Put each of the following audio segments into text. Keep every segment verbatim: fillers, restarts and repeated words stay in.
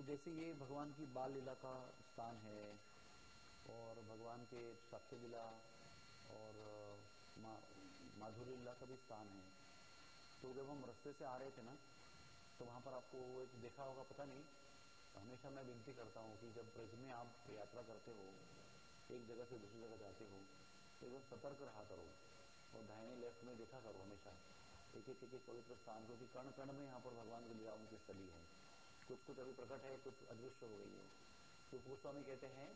जैसे ये भगवान की बाल लीला का स्थान है और भगवान के साक्ष्य लीला और मा, माधुरी लीला का भी स्थान है। तो जब हम रास्ते से आ रहे थे ना, तो वहाँ पर आपको एक देखा होगा, पता नहीं, हमेशा मैं विनती करता हूँ कि जब ब्रज में आप यात्रा करते हो, एक जगह से दूसरी जगह जाते हो, तो एकदम सतर्क रहा करो और दाहिने लेफ्ट में देखा करो हमेशा एक एक एक एक पवित्र स्थान, क्योंकि कण कण में यहाँ पर भगवान की लीलाओं की स्थली है। कुछ कुछ अभी प्रकट है, कुछ अदृश्य हो गई है। तो गोस्वामी कहते हैं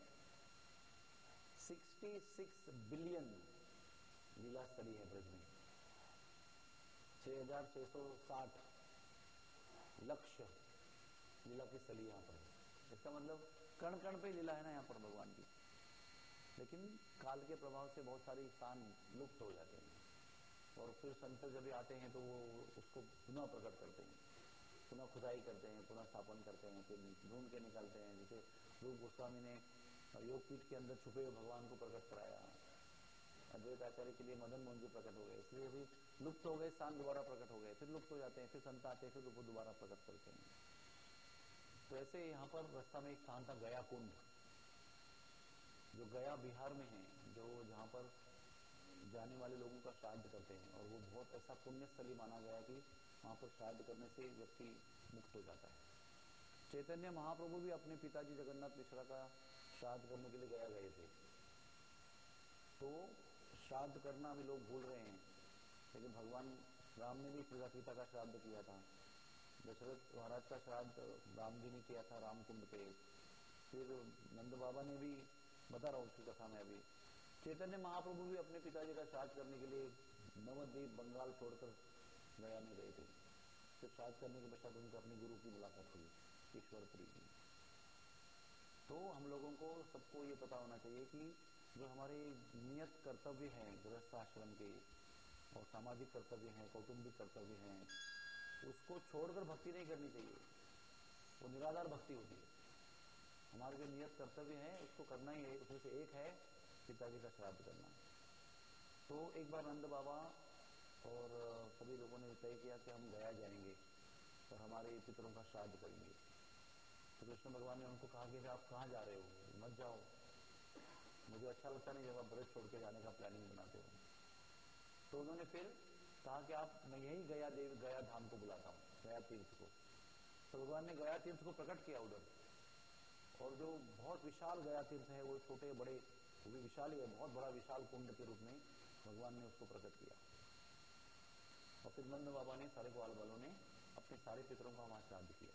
छियासठ बिलियन लीला स्थली है ब्रज में, छह हजार छह सौ साठ लक्ष्य लीला की स्थली यहाँ पर है। इसका मतलब कण कण पे लीला है ना यहाँ पर भगवान की। लेकिन काल के प्रभाव से बहुत सारी स्थान लुप्त हो जाते हैं और फिर संत जब भी आते हैं तो वो उसको पुनः प्रकट करते हैं, पुनः खुदाई करते हैं, पुनः स्थापन करते हैं, फिर ढूंढ के निकालते हैं। जैसे रूप गोस्वामी ने योगपीठ के अंदर छुपे हुए भगवान को प्रकट कराया, अद्वैत आचार्य के लिए मदन मोहन जी प्रकट हो गए, इसलिए अभी लुप्त हो गए स्थान दोबारा प्रकट हो गए, फिर लुप्त हो जाते हैं, फिर संत आते हैं, फिर वो दोबारा प्रकट करते हैं। तो ऐसे यहाँ पर रास्ता में एक स्थान था गया कुंड, जो गया बिहार में है, जो जहाँ पर जाने वाले लोगों का श्राद्ध करते हैं, और वो बहुत ऐसा पुण्य स्थली माना गया कि वहाँ पर श्राद्ध करने से व्यक्ति मुक्त हो जाता है। चैतन्य महाप्रभु भी अपने पिताजी जगन्नाथ मिश्रा का श्राद्ध करने के लिए गया गए थे। तो श्राद्ध करना अभी लोग भूल रहे हैं, लेकिन भगवान राम ने भी पिता का श्राद्ध किया था। दशरथ महाराज का श्राद्ध राम जी ने किया था राम कुंड पे। फिर नंद बाबा ने भी, बता रहा हूँ उसकी कथा में अभी, चैतन्य महाप्रभु भी अपने पिताजी का श्राद्ध करने के लिए नवद्वीप बंगाल छोड़कर गया में गए थे। फिर श्राद्ध करने के पश्चात उनका अपने गुरु की मुलाकात हुई, ईश्वरपुरी की। तो हम लोगों को सबको ये पता होना चाहिए कि जो हमारे नियत कर्तव्य हैं गृहस्थ आश्रम के, और सामाजिक कर्तव्य हैं, कौटुंबिक कर्तव्य हैं, उसको छोड़कर भक्ति नहीं करनी चाहिए। वो निराधार भक्ति होती है। हमारे जो नियत कर्तव्य है उसको करना ही है। उसमें से एक है पिताजी का श्राद्ध करना। तो एक बार नंद बाबा और सभी लोगों ने तय किया कि हम गया जाएंगे और हमारे पितरों का श्राद्ध करेंगे। तो कृष्ण भगवान ने उनको कहा कि आप कहाँ जा रहे हो, मत जाओ, मुझे अच्छा लगता नहीं जब आप ब्रज छोड़ के जाने का प्लानिंग बनाते हो। तो उन्होंने फिर कहा कि आप, मैं यही गया देव गया धाम को बुलाता हूँ, गया तीर्थ को। तो भगवान ने गया तीर्थ को प्रकट किया उधर, और जो बहुत विशाल गया तीर्थ है, वो छोटे बड़े, वो भी विशाल ही है, बहुत बड़ा विशाल कुंड के रूप में भगवान ने उसको प्रकट किया। और फिर नंद बाबा ने, सारे ग्वाल वालों ने अपने सारे पितरों का वहां श्राद्ध किया।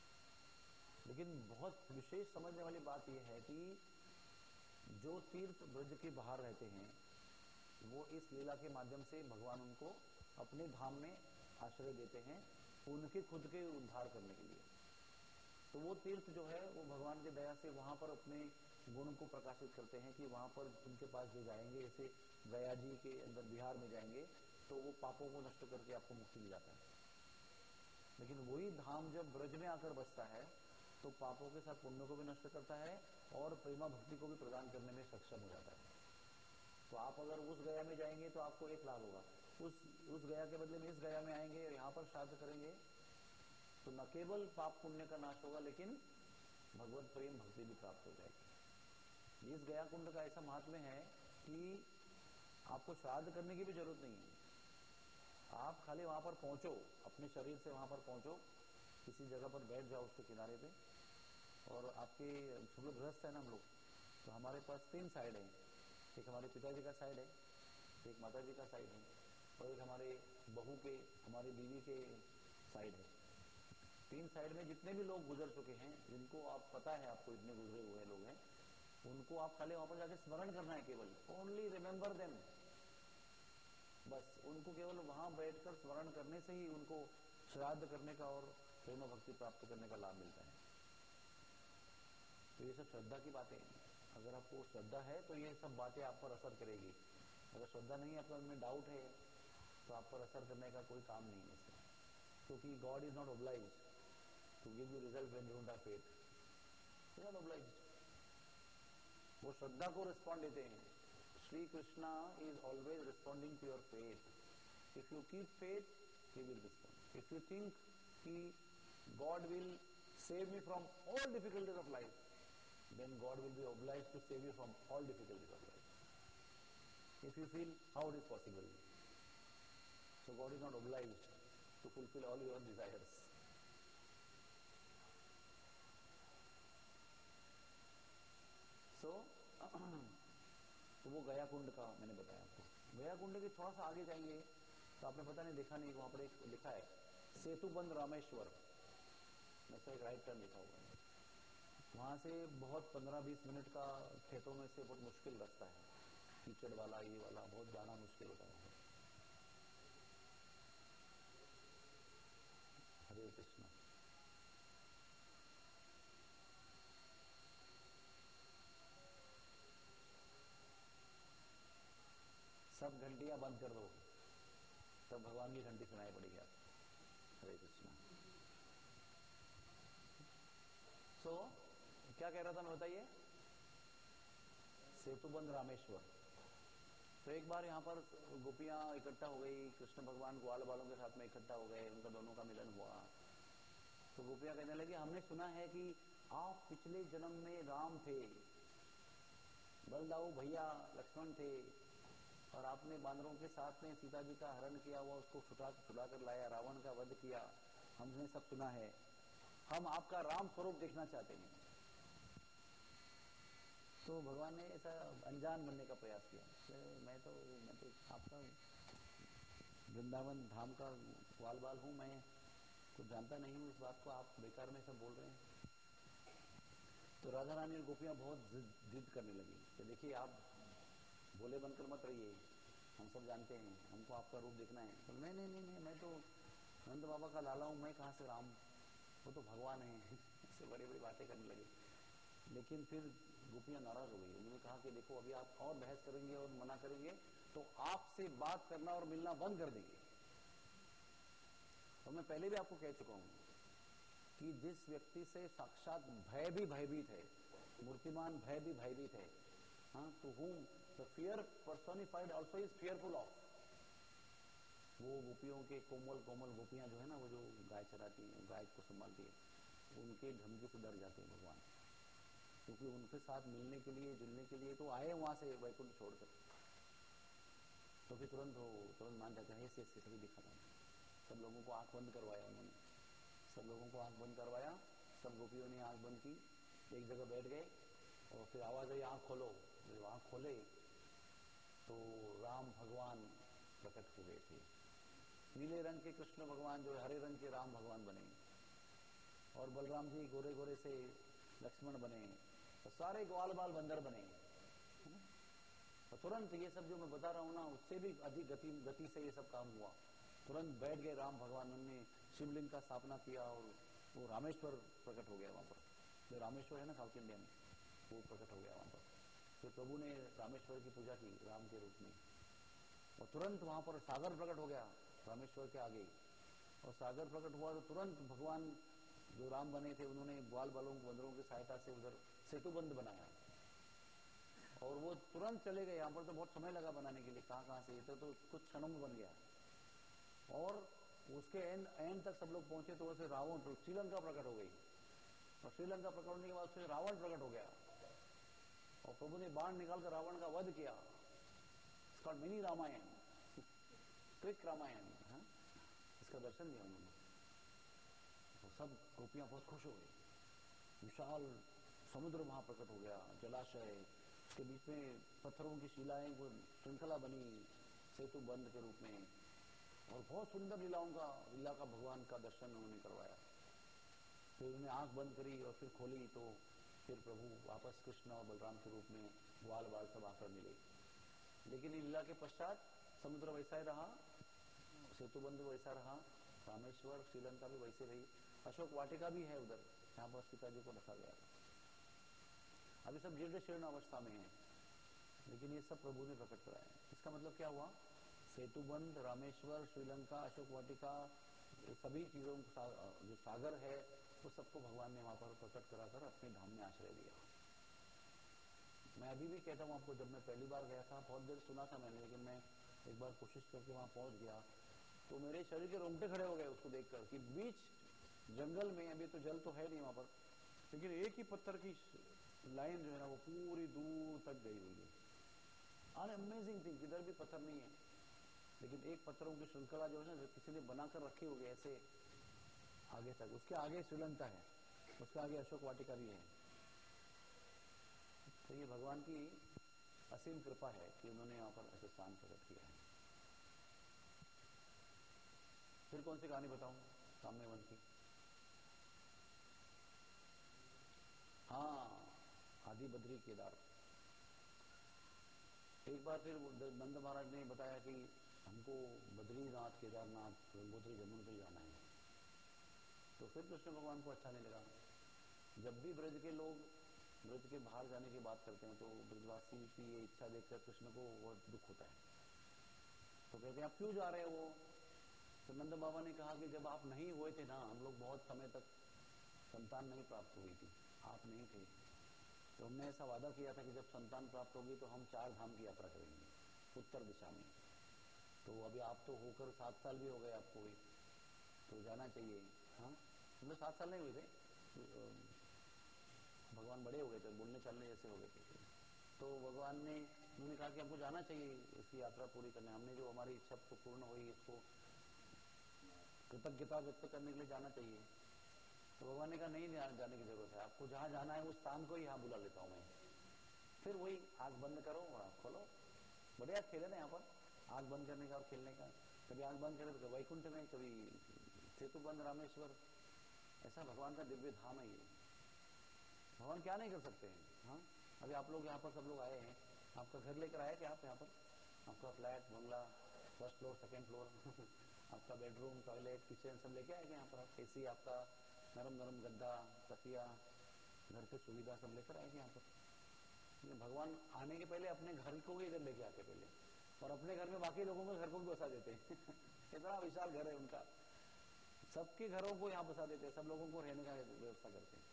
लेकिन बहुत विशेष समझने वाली बात यह है कि जो तीर्थ ब्रज के बाहर रहते हैं, वो इस लीला के माध्यम से भगवान उनको अपने धाम में आश्रय देते हैं, उनके खुद के उद्धार करने के लिए। तो वो तीर्थ जो है वो भगवान की दया से वहां पर अपने गुण को प्रकाशित करते हैं कि वहां पर उनके पास जो जाएंगे, जैसे गया जी के अंदर बिहार में जाएंगे, तो वो पापों को नष्ट करके आपको मुक्ति मिल जाता है। लेकिन वही धाम जब ब्रज में आकर बसता है, तो पापों के साथ पुण्य को भी नष्ट करता है और प्रेमा भक्ति को भी प्रदान करने में सक्षम हो जाता है। तो आप अगर उस गया में जाएंगे तो आपको एक लाभ होगा, उस उस गया के बदले में इस गया में आएंगे और यहाँ पर श्राद्ध करेंगे, तो न केवल पाप पुण्य का नाश होगा, लेकिन भगवत प्रेम भक्ति भी प्राप्त हो जाएगी। इस गया कुंड का ऐसा महात्म्य है कि आपको श्राद्ध करने की भी जरूरत नहीं है। आप खाली वहां पर पहुंचो, अपने शरीर से वहां पर पहुंचो, किसी जगह पर बैठ जाओ उसके किनारे पे, और आपके सब लोग गृहस्थ है ना हम लोग, तो हमारे पास तीन साइड है। एक हमारे पिताजी का साइड है, एक माता जी का साइड है, और एक हमारे बहू के, हमारी बीवी के साइड है। तीन साइड में जितने भी लोग गुजर चुके हैं, जिनको आप पता है, आपको इतने गुजरे हुए लोग हैं, उनको आप खाली वहां पर जाके स्मरण करना है, केवल ओनली रिमेंबर देम। बस उनको केवल वहां बैठकर स्मरण करने से ही उनको श्राद्ध करने का और प्रेम भक्ति प्राप्त करने का लाभ मिलता है। तो ये सब श्रद्धा की बातें हैं। अगर आपको श्रद्धा है तो ये सब बातें आप पर असर करेगी। अगर श्रद्धा नहीं है, आपके मन में डाउट है, तो आप पर असर करने का कोई काम नहीं है इससे, क्योंकि God is not obliged to give you result when you don't have faith. Is not obliged. वो श्रद्धा को रिस्पॉन्ड देते हैं। Shri Krishna is always responding to your faith. If you keep faith, he will respond. If you think कि God will save me from all difficulties of life, then God will be obliged to save you from all difficulties of life. If you feel how it is possible, so God is not obliged to fulfill all your desires. So, तो वो गया कुंड का मैंने बताया आपको। गया कुंड के थोड़ा सा आगे जाएंगे तो आपने पता नहीं देखा नहीं, वहां पर एक लिखा है सेतुबंध रामेश्वर, वैसा एक राइट टर्न लिखा हुआ है। वहां से बहुत पंद्रह बीस मिनट का खेतों में से बहुत मुश्किल रास्ता है, कीचड़ वाला ये वाला, बहुत जाना मुश्किल होता है। हरे कृष्ण। सब घंटियां बंद कर दो, तब भगवान की घंटी सुनाई पड़ेगी आपको। हरे कृष्ण। सो so, क्या कह रहा था मैं बताइए? सेतुबंध रामेश्वर। तो एक बार यहाँ पर गोपियां इकट्ठा हो गई, कृष्ण भगवान ग्वाल बालों के साथ में इकट्ठा हो गए, उनका दोनों का मिलन हुआ। तो गोपियां कहने लगी हमने सुना है कि आप पिछले जन्म में राम थे, बलदाऊ भैया लक्ष्मण थे, और आपने बांदरों के साथ में सीता जी का हरण किया हुआ, उसको छुड़ा छुड़ा कर लाया, रावण का वध किया, हमने सब सुना है। हम आपका राम स्वरूप देखना चाहते हैं। तो भगवान ने ऐसा अनजान बनने का प्रयास किया, मैं तो मैं तो आपका वृंदावन धाम का ग्वाल बाल हूं, मैं कुछ जानता नहीं हूं इस बात को, आप बेकार में सब बोल रहे हैं। तो राधा रानी और गोपियां बहुत जिद करने लगी कि देखिए आप बोले बनकर मत रहिए, हम सब जानते हैं, हमको आपका रूप देखना है। तो नहीं नहीं नहीं मैं तो नंद बाबा का लाला हूं, मैं कहाँ से राम, वो तो भगवान है। ऐसे बड़ी बड़ी बातें करने लगे। लेकिन फिर गोपियां नाराज हो गई। उन्होंने कहा कि देखो अभी आप और बहस करेंगे और मना करेंगे तो आपसे बात करना और मिलना बंद कर देंगे। और मैं पहले भी आपको कह चुका हूं कि जिस व्यक्ति से साक्षात भय भी भयभीत है, मूर्तिमान भय भी भयभीत है, हाँ, तो who the fear personified also is fearful of. वो गोपियों के कोमल कोमल गोपियां जो है ना, वो जो गाय चराती हैं, गाय को संभालती है, उनके धमकी से डर जाते हैं भगवान, क्योंकि उनके साथ मिलने के लिए जुलने के लिए तो आए वहां से वैकुंठ छोड़कर, तो फिर तुरंत हो तुरंत मान जाते हैं। ऐसे ऐसे सभी दिखाता है। सब लोगों को आंख बंद करवाया उन्होंने, सब लोगों को आंख बंद करवाया, सब गोपियों ने आंख बंद की, एक जगह बैठ गए और फिर आवाज आई आंख खोलो। जब आंख खोले तो राम भगवान प्रकट हो गए थे। नीले रंग के कृष्ण भगवान जो हरे रंग के राम भगवान बने, और बलराम जी गोरे गोरे से लक्ष्मण बने, तो सारे ग्वाल बाल बंदर बने। और तुरंत ये सब जो मैं बता रहा हूं ना, उससे भी अधिक गति गति से ये सब काम हुआ। तुरंत बैठ गए राम भगवान, उन्होंने शिवलिंग का स्थापना किया और वो रामेश्वर प्रकट हो गया वहां पर। जो रामेश्वर है ना साउथ इंडिया में, वो प्रकट हो गया वहां पर। फिर प्रभु ने रामेश्वर की पूजा की राम के रूप में, और तुरंत वहां पर सागर प्रकट हो गया रामेश्वर के आगे। और सागर प्रकट हुआ तो तुरंत भगवान जो राम बने थे, उन्होंने ग्वाल बालों बंदरों की सहायता से उधर सेतुबंध बनाया, और वो तुरंत चले गए। यहाँ पर तो बहुत समय लगा बनाने के लिए, कहाँ कहाँ से, तो, तो कुछ क्षणों में बन गया। और उसके एंड एंड तक सब लोग पहुंचे तो वैसे रावण तो श्रीलंका प्रकट हो गई, और श्रीलंका प्रकट होने के बाद फिर रावण प्रकट हो गया, और प्रभु ने बाण निकालकर रावण का वध किया। इसका मिनी रामायण, क्विक रामायण, हाँ? इसका दर्शन दिया उन्होंने। तो सब गोपियां बहुत खुश हो गई। विशाल समुद्र वहां प्रकट हो गया, जलाशय, उसके बीच में पत्थरों की शिलाएं, वो श्रृंखला बनी सेतु बंध के रूप में, और बहुत सुंदर लीलाओं का लीला का भगवान का दर्शन उन्होंने करवाया। फिर उन्हें आंख बंद करी और फिर खोली तो फिर प्रभु वापस कृष्ण और बलराम के रूप में ग्वाल बाल सब आकर मिले। लेकिन लीला के पश्चात समुद्र वैसा ही रहा, सेतुबंध वैसा रहा, रामेश्वर श्रीलंका भी वैसे रही, अशोक वाटिका भी है उधर, जहां पर सीता जी को रखा गया। अभी सब जीर्ण शीर्ण अवस्था में है, लेकिन ये सब प्रभु ने प्रकट कराया। इसका मतलब क्या हुआ? सेतुबंध, रामेश्वर, श्रीलंका, अशोक वाटिका, सभी चीजों जो सागर है वो सबको भगवान ने वहां पर प्रकट कराकर अपने धाम में आश्रय दिया। मैं अभी भी कहता हूँ आपको, जब मैं पहली बार गया था, बहुत देर सुना था मैंने, लेकिन मैं एक बार कोशिश करके वहां पहुंच गया तो मेरे शरीर के रोंगटे खड़े हो गए उसको देखकर, कि बीच जंगल में, अभी तो जल तो है नहीं वहां पर, लेकिन एक ही पत्थर की लाइन जो है ना वो पूरी दूर तक गई हुई है। अन अमेजिंग थिंग, किधर भी पत्थर नहीं है, लेकिन एक पत्थरों की श्रृंखला जो है ना किसी ने बनाकर रखी हुई है ऐसे आगे तक। उसके आगे श्रीलंका है, उसके आगे अशोक वाटिका भी है। तो ये भगवान की असीम कृपा है कि उन्होंने यहाँ पर ऐसे स्थान प्रकट किया है। फिर कौन सी कहानी बताऊं साम्यवन की? हाँ, आदि बद्री केदार। एक बार फिर नंद महाराज ने बताया कि हमको बद्रीनाथ, केदारनाथ, गंगोत्री, जमुनोत्री जाना है। तो फिर कृष्ण भगवान को अच्छा नहीं लगा। जब भी ब्रज के लोग ब्रज के बाहर जाने की बात करते हैं तो ब्रजवासी की ये इच्छा देखकर कृष्ण को बहुत दुख होता है। तो कहते हैं आप क्यों जा रहे हो? तो नंद बाबा ने कहा कि जब आप नहीं हुए थे ना, हम लोग बहुत समय तक संतान नहीं प्राप्त हुई थी, आप नहीं थे, तो हमने ऐसा वादा किया था कि जब संतान प्राप्त होगी तो हम चार धाम की यात्रा करेंगे उत्तर दिशा में। तो अभी आप तो होकर सात साल भी हो गए आपको भी, तो जाना चाहिए। हाँ, मतलब सात साल नहीं हुए थे, भगवान बड़े हो गए थे, बोलने चलने जैसे हो गए थे। तो भगवान ने उन्होंने कहा कि हमको जाना चाहिए इसकी यात्रा पूरी करने, हमने जो हमारी इच्छा तो पूर्ण हुई, इसको कृतज्ञता व्यक्त करने के लिए जाना चाहिए। तो भगवान ने कहा नहीं जाने की जरूरत है, आपको जहां जाना है उस स्थान को ही यहाँ बुला लेता हूँ मैं। फिर वही आंख बंद करो और आंख खोलो, बढ़िया खेले ना यहाँ पर, आंख बंद करने का और खेलने का। कभी आंख बंद करे तो वैकुंठ में, कभी सेतु बंद रामेश्वर। ऐसा भगवान का दिव्य धाम है ये। भगवान क्या नहीं कर सकते हैं। हाँ, अभी आप लोग यहाँ पर सब लोग आए हैं, आपका घर लेकर आए क्या आप यहाँ पर? आपका flat, bungalow, first floor, second floor आपका बेडरूम, टॉयलेट, किचन सब लेके आएंगे यहाँ पर आप। एसी, आपका नरम नरम गद्दा, तकिया, घर की सुविधा सब लेकर आएंगे यहाँ पर। भगवान आने के पहले अपने घर को भी इधर लेके आते पहले, और अपने घर में बाकी लोगों के घर को भी बसा देते हैं इतना विशाल घर है उनका, सबके घरों को यहाँ बसा देते हैं, सब लोगों को रहने का व्यवस्था करते हैं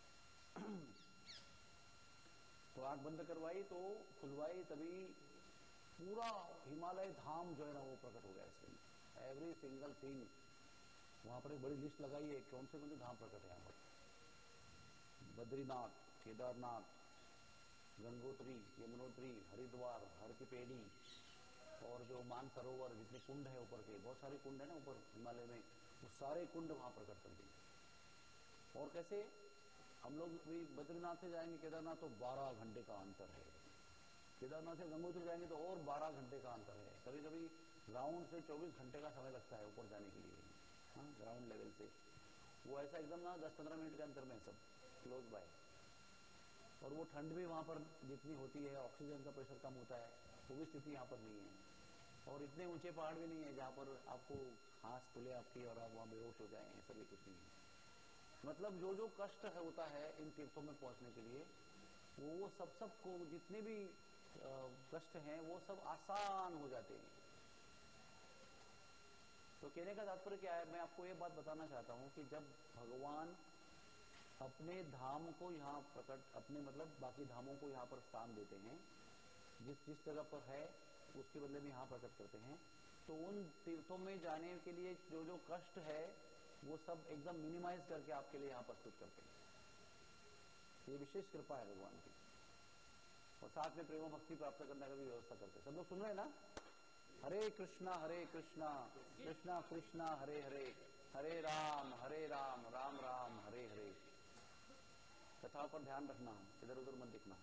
तो आंख बंद करवाई तो खुलवाई, तभी पूरा हिमालय धाम जो है ना वो प्रकट हो गया इसमें, एवरी सिंगल थिंग। वहां पर एक बड़ी लिस्ट लगाई है कौन से कौन से धाम प्रकट है यहाँ पर। बद्रीनाथ, केदारनाथ, गंगोत्री, यमुनोत्री, हरिद्वार, हर की पेड़ी, और जो मानसरोवर, जितने कुंड है ऊपर के, बहुत सारे कुंड है ना ऊपर हिमालय में, वो सारे कुंड वहां प्रकट कर दिए। और कैसे हम लोग भी बद्रीनाथ से जाएंगे केदारनाथ तो बारह घंटे का अंतर है, केदारनाथ से गंगोत्री जाएंगे तो और बारह घंटे का अंतर है, कभी कभी ग्राउंड से चौबीस घंटे का समय लगता है ऊपर जाने के लिए। हाँ, ग्राउंड लेवल से वो ऐसा एकदम ना दस पंद्रह मिनट के अंतर में सब क्लोज बाय। और वो ठंड भी वहां पर जितनी होती है, ऑक्सीजन का प्रेशर कम होता है, वो भी स्थिति यहाँ पर नहीं है। और इतने ऊंचे पहाड़ भी नहीं है जहाँ पर आपको सांस खुले आपकी और आप वहां बेहोश हो जाए, ऐसा भी कुछ नहीं है। मतलब जो जो कष्ट है होता है इन तीर्थों में पहुंचने के लिए, वो सब सब को जितने भी कष्ट हैं वो सब आसान हो जाते हैं। तो कहने का तात्पर्य क्या है, मैं आपको ये बात बताना चाहता हूं कि जब भगवान अपने धाम को यहाँ प्रकट, अपने मतलब बाकी धामों को यहाँ पर स्थान देते हैं, जिस जिस जगह पर है उसके बदले में यहाँ प्रकट करते हैं, तो उन तीर्थों में जाने के लिए जो जो कष्ट है वो सब एकदम मिनिमाइज करके आपके लिए यहाँ प्रस्तुत करते हैं। ये विशेष कृपा है भगवान की। और साथ में प्रेम भक्ति प्राप्त करने का भी व्यवस्था करते हैं। सब लोग सुन रहे हैं ना? हरे कृष्णा हरे कृष्णा कृष्णा कृष्णा हरे हरे, हरे राम हरे राम राम राम हरे हरे। कथा पर ध्यान रखना, इधर उधर मत दिखना।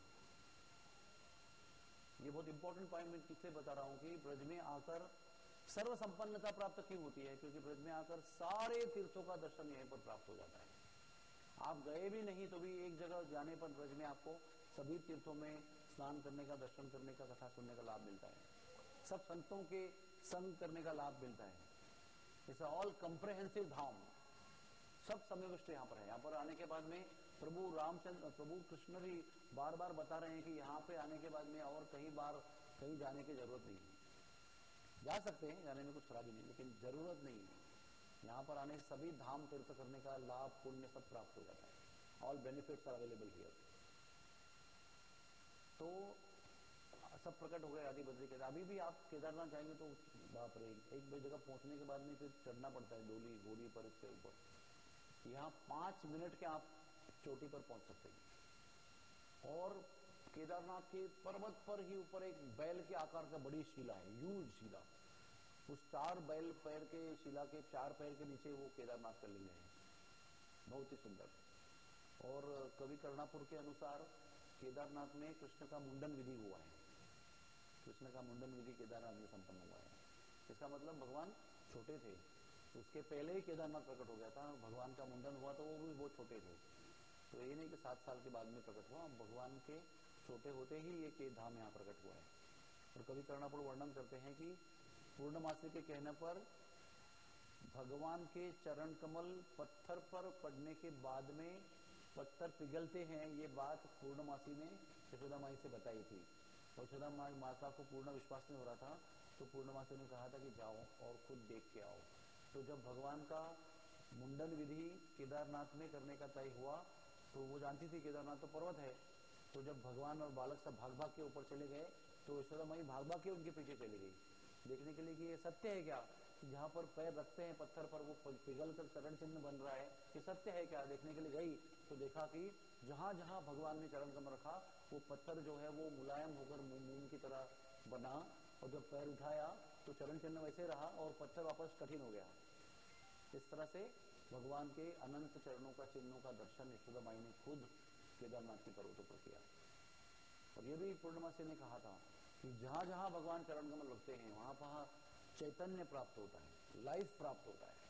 ये बहुत इंपॉर्टेंट पॉइंट मैं किससे बता रहा हूं कि ब्रज में आकर सर्व संपन्नता प्राप्त क्यों होती है, क्योंकि ब्रज में आकर सारे तीर्थों का दर्शन यहीं पर प्राप्त हो जाता है। आप गए भी नहीं तो भी एक जगह जाने पर ब्रज में आपको सभी तीर्थों में स्नान करने का, दर्शन करने का, कथा सुनने का लाभ मिलता है, सब संतों के संग करने का लाभ मिलता है। इट्स ऑल कंप्रेहेंसिव धाम, सब समाविष्ट यहाँ पर है। यहाँ पर आने के बाद में प्रभु रामचंद्र, प्रभु कृष्ण भी बार बार बता रहे हैं कि यहाँ पे आने के बाद में और कहीं बार कहीं जाने की जरूरत नहीं है। जा सकते हैं, जाने में कुछ खराबी नहीं, लेकिन जरूरत नहीं है। यहाँ पर आने सभी धाम तीर्थ करने का लाभ, पुण्य सब प्राप्त हो जाता है। All benefits are available here. तो सब प्रकट हो गए आदि बद्री के। अभी भी आप केदारनाथ जाएंगे तो बाप रे, एक जगह पहुंचने के बाद में फिर चढ़ना पड़ता है डोली घोड़ी पर, इसके ऊपर यहाँ पांच मिनट के आप चोटी पर पहुंच सकते हैं। और केदारनाथ के पर्वत पर ही ऊपर एक बैल के आकार का बड़ी शिला है, ह्यूज शिला। उस चार बैल पैर के शिला के चार पैर के नीचे वो केदारनाथ का लिंग है, बहुत ही सुंदर। और कवि कर्णापुर के अनुसार केदारनाथ में कृष्ण का मुंडन विधि हुआ है, कृष्ण का मुंडन विधि केदारनाथ में संपन्न हुआ है। इसका मतलब भगवान छोटे थे, उसके पहले ही केदारनाथ प्रकट हो गया था। भगवान का मुंडन हुआ तो वो भी बहुत छोटे थे, तो ये नहीं कि सात साल के बाद में प्रकट हुआ, भगवान के छोटे होते ही ये के धाम यहाँ प्रकट हुआ है। और कवि कर्णापुर वर्णन करते हैं कि पूर्णमासी के कहने पर भगवान के चरण कमल पत्थर पर पड़ने के बाद में पत्थर पिघलते हैं, ये बात पूर्णमासी ने यशोदा माई से बताई थी। और यशोदा माई माता को पूर्ण विश्वास नहीं हो रहा था, तो पूर्णमासी ने कहा था कि जाओ और खुद देख के आओ। तो जब भगवान का मुंडन विधि केदारनाथ में करने का तय हुआ, तो वो जानती थी केदारनाथ तो पर्वत है, तो जब भगवान और बालक सब भाग भाग के ऊपर चले गए, तो यशोदा माई भाग भाग के उनके पीछे चली गई, देखने के लिए कि ये सत्य है क्या, कि जहाँ पर पैर रखते हैं पत्थर पर वो पिघल कर चरण चिन्ह बन रहा है, ये सत्य है क्या, देखने के लिए गई। तो देखा कि जहां जहां भगवान ने चरण कमल रखा, वो पत्थर जो है वो मुलायम होकर मून की तरह बना, और जब पैर उठाया तो चरण चिन्ह वैसे रहा और पत्थर वापस कठिन हो गया। इस तरह से भगवान के अनंत चरणों का चिन्हों का दर्शन यशोदा माई ने खुद केदारनाथ के पर्वतों पर किया। और ये भी पूर्णमासी ने कहा था कि जहां जहां भगवान चरण कमल रखते हैं वहां वहां चैतन्य प्राप्त होता है, लाइफ प्राप्त होता है।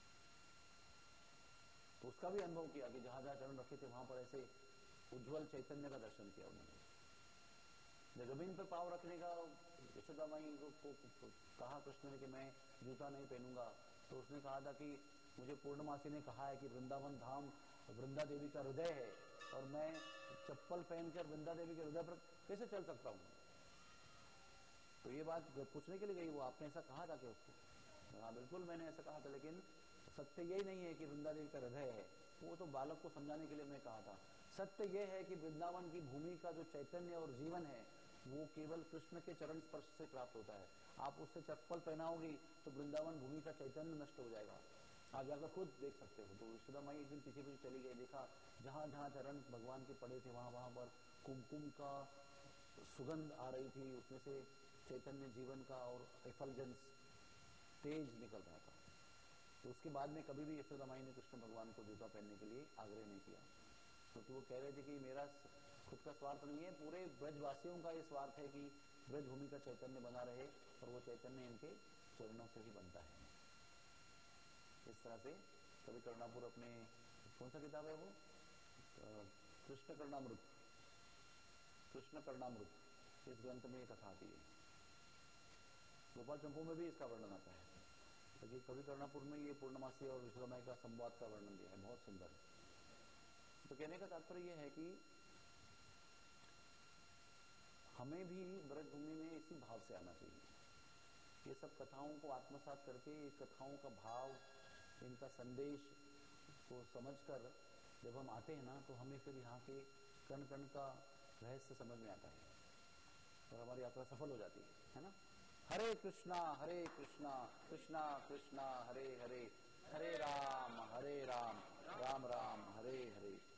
तो उसका भी अनुभव किया कि जहां जहां चरण रखे थे वहां पर ऐसे उज्जवल चैतन्य का दर्शन किया उन्होंने। जमीन पर पांव रखने का यशोदा माई को, को, को कहा कृष्ण ने कि मैं जूता नहीं पहनूंगा, तो उसने कहा था कि मुझे पूर्णमासी ने कहा है कि वृंदावन धाम वृंदा देवी का हृदय है, और मैं चप्पल पहनकर वृंदा देवी के हृदय पर कैसे चल सकता हूँ। तो ये बात पूछने के लिए गई, वो आपने ऐसा कहा था कि उसको, हाँ बिल्कुल मैंने ऐसा कहा था, लेकिन सत्य यही नहीं है कि वृंदा देवी का हृदय है, वो तो बालक को समझाने के लिए मैं कहा था। सत्य यह है कि वृंदावन की भूमि का जो चैतन्य और जीवन है वो केवल कृष्ण के चरण स्पर्श से प्राप्त होता है। आप उससे चप्पल पहनाओगी तो वृंदावन भूमि का चैतन्य नष्ट हो जाएगा, आप जाकर खुद देख सकते हो। तो यशोदा माई एक दिन पीछे पीछे चली गई, देखा जहां जहां चरण भगवान के पड़े थे वहां वहां पर कुमकुम का सुगंध आ रही थी, उसमें से चैतन्य जीवन का और एफल्जेंस तेज निकल रहा था। तो उसके बाद में कभी भी यशोदा माई ने कृष्ण भगवान को जूता पहनने के लिए आग्रह नहीं किया, क्योंकि तो वो कह रहे थे कि मेरा खुद का स्वार्थ नहीं है, पूरे ब्रजवासियों का ये स्वार्थ है कि ब्रज भूमि का चैतन्य बना रहे, और वो चैतन्य इनके चरणों से ही बनता है। इस तरह से कवि कर्णापुर अपने कौन सा किताब है वो, कृष्ण कर्णामृत, कृष्ण कर्णामृत, इस ग्रंथ में कथा आती है। गोपाल चंपू में भी इसका वर्णन आता है, लेकिन कवि कर्णापुर में ये पूर्णमासी और यशोदा माई का संवाद का वर्णन दिया है, बहुत सुंदर। तो कहने का तात्पर्य यह है कि हमें भी ब्रजभूमि में इसी भाव से आना चाहिए। ये सब कथाओं को आत्मसात करके, ये कथाओं का भाव, इनका संदेश को समझकर जब हम आते हैं ना, तो हमें फिर यहाँ के कण कण का रहस्य समझ में आता है और हमारी यात्रा सफल हो जाती है, है ना। हरे कृष्णा हरे कृष्णा कृष्णा कृष्णा हरे हरे, हरे राम हरे राम राम राम हरे हरे।